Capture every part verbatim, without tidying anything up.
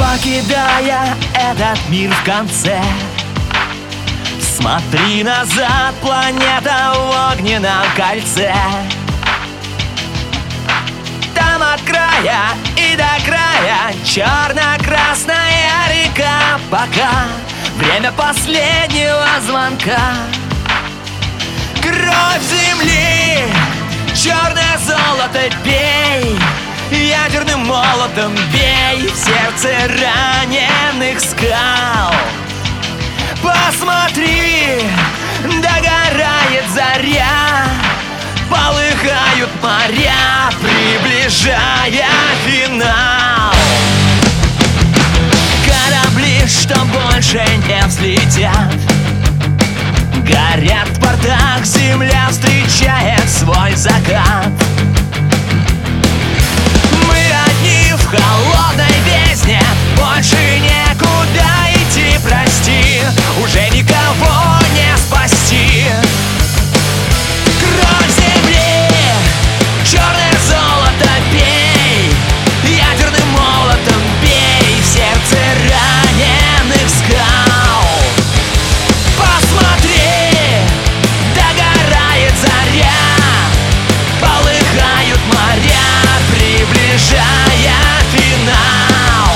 Покидая этот мир в конце, смотри назад, планета в огненном кольце. Там от края и до края черно-красная река. Пока время последнего звонка. Кровь земли, черное золото пей, ядерным молотом бей в сердце раненых скал. Посмотри, догорает заря, полыхают моря, приближая финал. Корабли, что больше не взлетят, горят в портах, земля встречает свой закат. Мы одни в холодной бездне, больше некуда идти, прости, уже никого не спасти. Кровь земли, черное золото пей, ядерным молотом бей в сердце раненых скал. Посмотри, догорает заря, полыхают моря, приближая финал.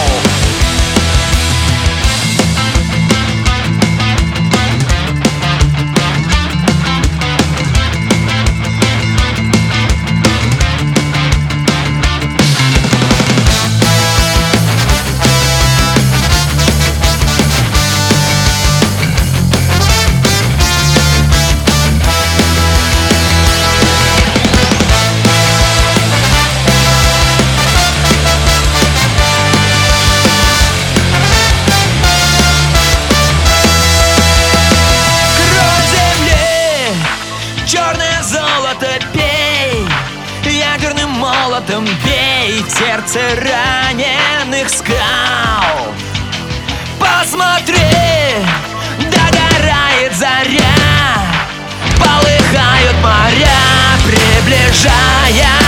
Черное золото пей, ядерным молотом бей в сердце раненых скал. Посмотри, догорает заря, полыхают моря, приближая